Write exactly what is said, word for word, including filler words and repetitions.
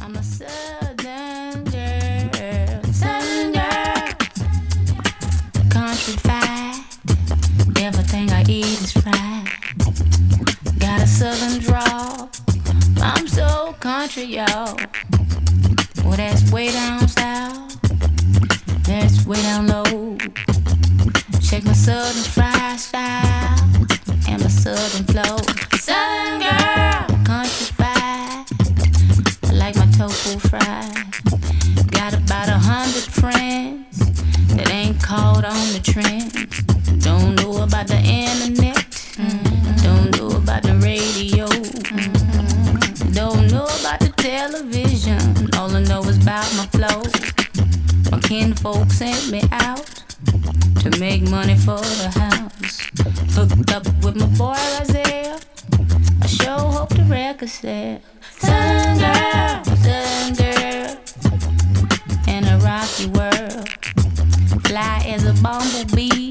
I'm a southern girl, southern girl. Countrified, everything I eat is fried. Got a southern drawl, I'm so country, y'all. Well, that's way down south, that's way down low. Check my southern fried style and my southern flow. Southern girl, countrified, I like my tofu fried. Got about a hundred friends that ain't caught on the trends. Don't know about the internet, mm-hmm. Don't know about the radio, mm-hmm. Don't know about the television. All I know is about my flow. My kinfolk sent me out to make money for the house. Hooked up with my boy Isaiah, I sure hope the record sell. Southern girl, southern girl, in a rocky world, fly as a bumblebee.